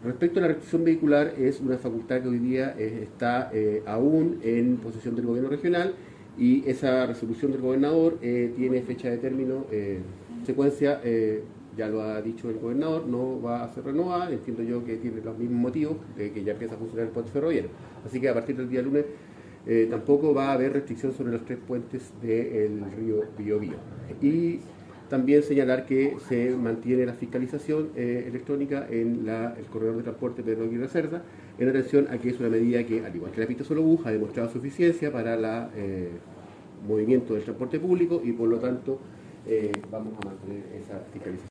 Respecto a la restricción vehicular, es una facultad que hoy día está aún en posesión del gobierno regional, y esa resolución del gobernador tiene fecha de término, secuencia, ya lo ha dicho el gobernador, no va a ser renovada. Entiendo yo que tiene los mismos motivos de que ya empieza a funcionar el puente ferroviario. Así que a partir del día lunes tampoco va a haber restricción sobre los 3 puentes del río Biobío. Y también señalar que se mantiene la fiscalización electrónica en el corredor de transporte Pedro Aguirre Cerda, en atención a que es una medida que, al igual que la pista solo bus, ha demostrado su eficiencia para el movimiento del transporte público, y por lo tanto vamos a mantener esa fiscalización.